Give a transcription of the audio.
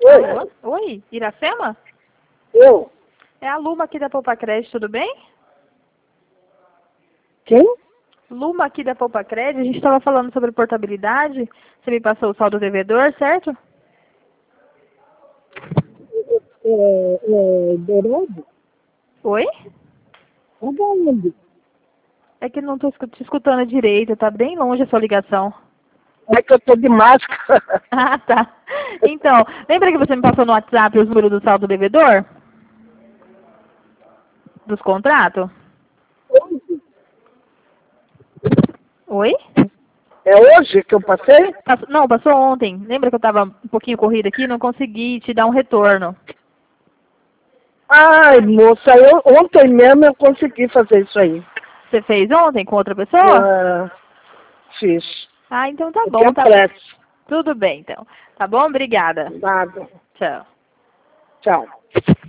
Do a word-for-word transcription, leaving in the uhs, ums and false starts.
Oi. Alô? Oi, Iracema? Eu? É a Luma aqui da Poupa Crédito, tudo bem? Quem? Luma aqui da Poupa Crédito, a gente estava falando sobre portabilidade. Você me passou o saldo devedor, certo? É, é Dourado? Oi? É da onde? É que não estou te escutando direito, tá bem longe a sua ligação. É que eu tô de máscara. Ah, tá. Então, lembra que você me passou no WhatsApp os números do saldo devedor? Dos contratos? Hoje? Oi? É hoje que eu passei? Passou- não, passou ontem. Lembra que eu estava um pouquinho corrida aqui e não consegui te dar um retorno? Ai, moça, eu, ontem mesmo eu consegui fazer isso aí. Você fez ontem com outra pessoa? Ah, fiz. Ah, então tá Eu bom, tenho tá. pressa. Tudo bem, então. Tá bom? Obrigada. Nada. Tchau. Tchau.